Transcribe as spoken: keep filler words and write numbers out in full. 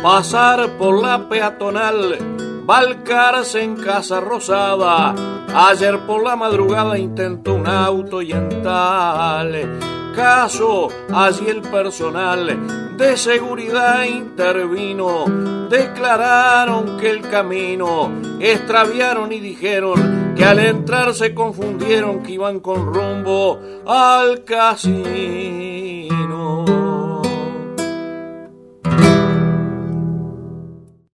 pasar por la peatonal, balcarse en Casa Rosada. Ayer por la madrugada intentó un auto y en tal caso allí el personal de seguridad intervino. Declararon que el camino extraviaron y dijeron que al entrar se confundieron, que iban con rumbo al casino.